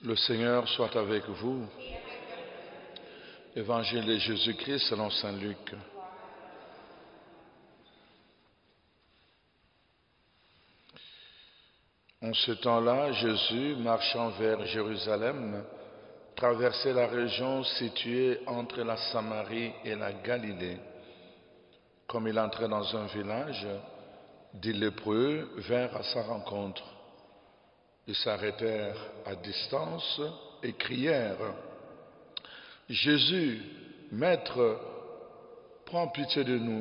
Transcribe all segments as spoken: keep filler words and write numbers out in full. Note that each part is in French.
Le Seigneur soit avec vous. Évangile de Jésus-Christ selon saint Luc. En ce temps-là, Jésus, marchant vers Jérusalem, traversait la région située entre la Samarie et la Galilée. Comme il entrait dans un village, des lépreux vinrent à sa rencontre. Ils s'arrêtèrent à distance et crièrent: « Jésus, Maître, prends pitié de nous. »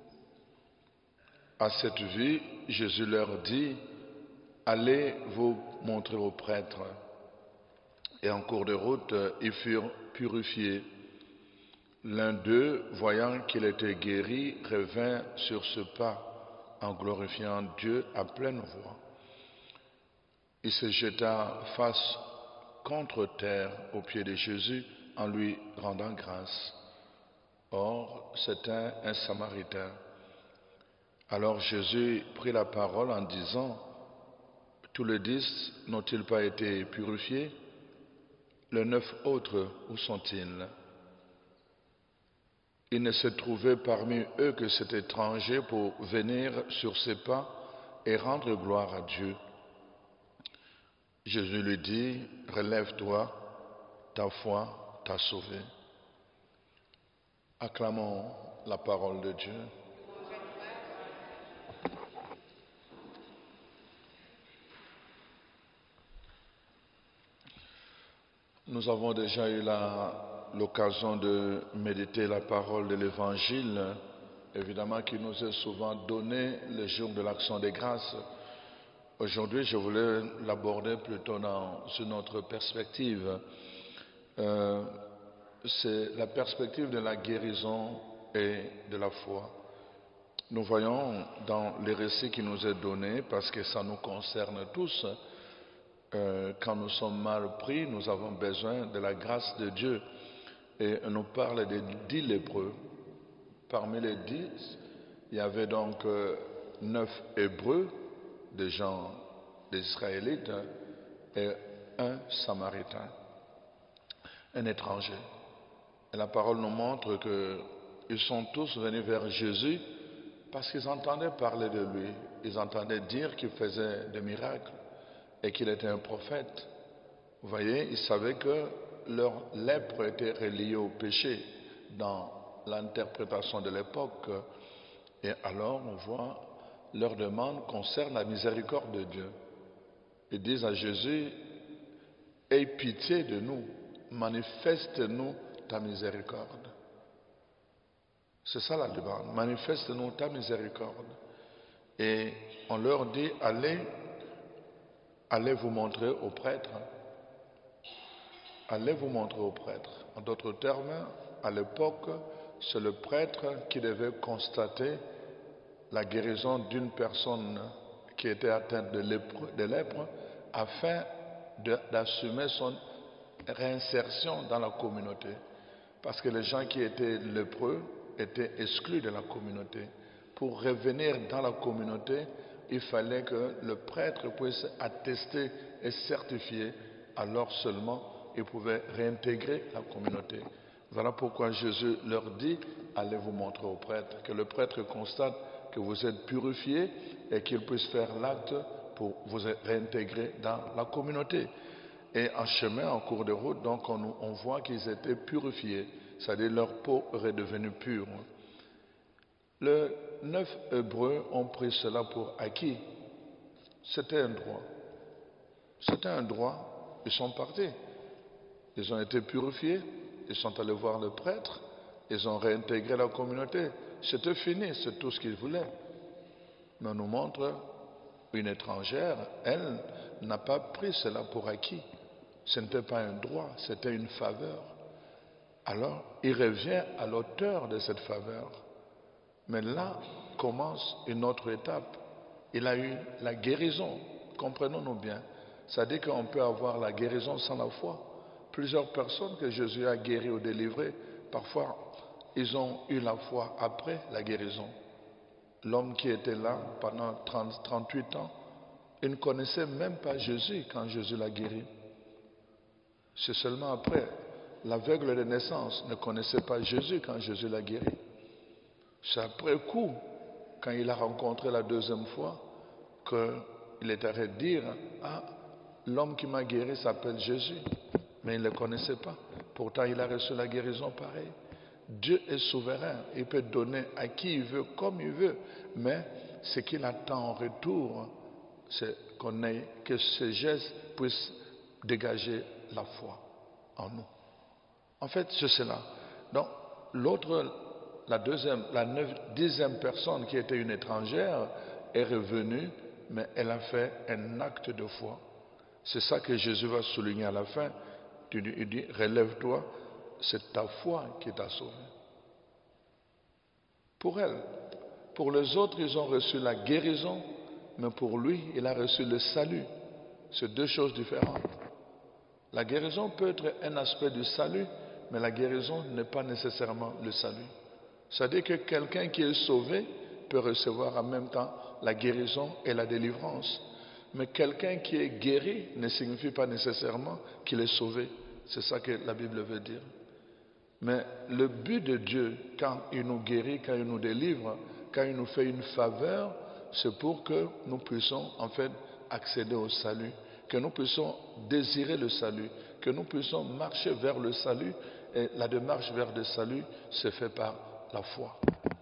À cette vue, Jésus leur dit: « Allez vous montrer aux prêtres. » Et en cours de route, ils furent purifiés. L'un d'eux, voyant qu'il était guéri, revint sur ce pas en glorifiant Dieu à pleine voix. Il se jeta face contre terre aux pieds de Jésus en lui rendant grâce. Or, c'était un Samaritain. Alors Jésus prit la parole en disant: « Tous les dix n'ont-ils pas été purifiés? Les neuf autres, où sont-ils? » Il ne se trouvait parmi eux que cet étranger pour venir sur ses pas et rendre gloire à Dieu. Jésus lui dit: « Relève-toi, ta foi t'a sauvé. » Acclamons la parole de Dieu. Nous avons déjà eu l'occasion de méditer la parole de l'Évangile, évidemment qui nous est souvent donnée le jour de l'Action des Grâces. Aujourd'hui, je voulais l'aborder plutôt dans une autre perspective. Euh, c'est la perspective de la guérison et de la foi. Nous voyons dans les récits qui nous est donné, parce que ça nous concerne tous, euh, quand nous sommes mal pris, nous avons besoin de la grâce de Dieu. Et on nous parle des dix lépreux. Parmi les dix, il y avait donc euh, neuf Hébreux, des gens, des Israélites, et un Samaritain, un étranger. Et la parole nous montre qu'ils sont tous venus vers Jésus parce qu'ils entendaient parler de lui. Ils entendaient dire qu'il faisait des miracles et qu'il était un prophète. Vous voyez, ils savaient que leur lèpre était reliée au péché dans l'interprétation de l'époque. Et alors, on voit, leur demande concerne la miséricorde de Dieu. Ils disent à Jésus: « Aie pitié de nous, manifeste-nous ta miséricorde. » C'est ça la demande, manifeste-nous ta miséricorde. Et on leur dit: allez, allez vous montrer aux prêtres. Allez vous montrer aux prêtres. En d'autres termes, à l'époque, c'est le prêtre qui devait constater la guérison d'une personne qui était atteinte de lèpre, de lèpre afin d'assumer son réinsertion dans la communauté. Parce que les gens qui étaient lépreux étaient exclus de la communauté. Pour revenir dans la communauté, il fallait que le prêtre puisse attester et certifier, alors seulement ils pouvaient réintégrer la communauté. Voilà pourquoi Jésus leur dit: allez vous montrer au prêtre, que le prêtre constate que vous êtes purifiés et qu'il puisse faire l'acte pour vous réintégrer dans la communauté. Et en chemin, en cours de route, donc on, on voit qu'ils étaient purifiés, c'est-à-dire leur peau est redevenue pure. Les neuf Hébreux ont pris cela pour acquis. C'était un droit. C'était un droit. Ils sont partis. Ils ont été purifiés. Ils sont allés voir le prêtre. Ils ont réintégré la communauté. C'était fini, c'est tout ce qu'ils voulaient. Mais on nous montre une étrangère, elle n'a pas pris cela pour acquis. Ce n'était pas un droit, c'était une faveur. Alors, il revient à l'auteur de cette faveur. Mais là commence une autre étape. Il a eu la guérison. Comprenons-nous bien. Ça dit qu'on peut avoir la guérison sans la foi. Plusieurs personnes que Jésus a guéries ou délivrées, parfois, ils ont eu la foi après la guérison. L'homme qui était là pendant trente, trente-huit ans, il ne connaissait même pas Jésus quand Jésus l'a guéri. C'est seulement après. L'aveugle de naissance ne connaissait pas Jésus quand Jésus l'a guéri. C'est après coup, quand il a rencontré la deuxième fois, qu'il est arrêté de dire, ah, l'homme qui m'a guéri s'appelle Jésus. Mais il ne le connaissait pas. Pourtant, il a reçu la guérison pareille. Dieu est souverain. Il peut donner à qui il veut, comme il veut. Mais ce qu'il attend en retour, c'est qu'on ait, que ce geste puisse dégager la foi en nous. En fait, c'est cela. Donc, l'autre, la deuxième, la neuf, dixième personne qui était une étrangère est revenue, mais elle a fait un acte de foi. C'est ça que Jésus va souligner à la fin. Il dit, relève-toi, c'est ta foi qui t'a sauvé. Pour elle. Pour les autres, ils ont reçu la guérison, mais pour lui, il a reçu le salut. C'est deux choses différentes. La guérison peut être un aspect du salut, mais la guérison n'est pas nécessairement le salut. C'est-à-dire que quelqu'un qui est sauvé peut recevoir en même temps la guérison et la délivrance. Mais quelqu'un qui est guéri ne signifie pas nécessairement qu'il est sauvé. C'est ça que la Bible veut dire. Mais le but de Dieu, quand il nous guérit, quand il nous délivre, quand il nous fait une faveur, c'est pour que nous puissions en fait accéder au salut, que nous puissions désirer le salut, que nous puissions marcher vers le salut. Et la démarche vers le salut se fait par la foi.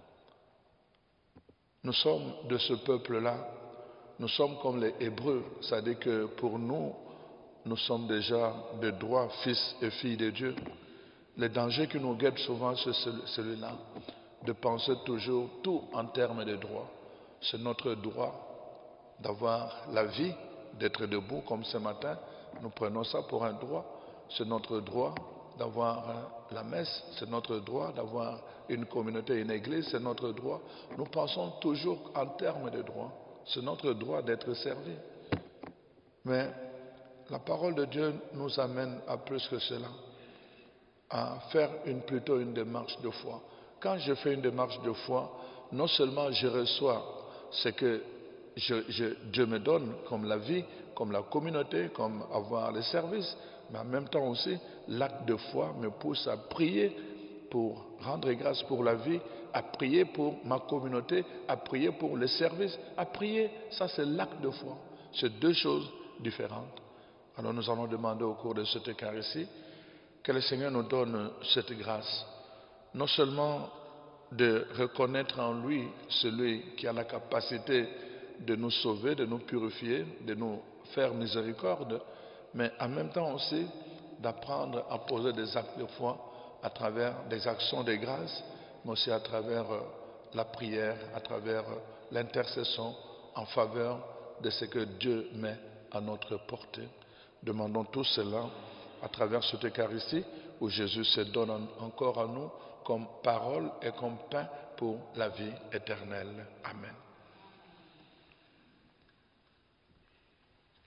Nous sommes de ce peuple-là. Nous sommes comme les Hébreux. C'est-à-dire que pour nous, nous sommes déjà de droit fils et filles de Dieu. Le danger qui nous guette souvent, c'est celui-là, de penser toujours tout en termes de droit. C'est notre droit d'avoir la vie, d'être debout comme ce matin. Nous prenons ça pour un droit. C'est notre droit d'avoir la messe, c'est notre droit d'avoir une communauté, une église, c'est notre droit. Nous pensons toujours en termes de droit. C'est notre droit d'être servi. Mais la parole de Dieu nous amène à plus que cela, à faire une, plutôt une démarche de foi. Quand je fais une démarche de foi, non seulement je reçois ce que je, je, Dieu me donne comme la vie, comme la communauté, comme avoir les services, mais en même temps aussi, l'acte de foi me pousse à prier pour rendre grâce pour la vie, à prier pour ma communauté, à prier pour les services, à prier. Ça, c'est l'acte de foi. C'est deux choses différentes. Alors nous allons demander au cours de cette Eucharistie que le Seigneur nous donne cette grâce. Non seulement de reconnaître en lui celui qui a la capacité de nous sauver, de nous purifier, de nous faire miséricorde, mais en même temps aussi d'apprendre à poser des actes de foi à travers des actions de grâce, mais aussi à travers la prière, à travers l'intercession en faveur de ce que Dieu met à notre portée. Demandons tout cela à travers cette Eucharistie où Jésus se donne encore à nous comme parole et comme pain pour la vie éternelle. Amen.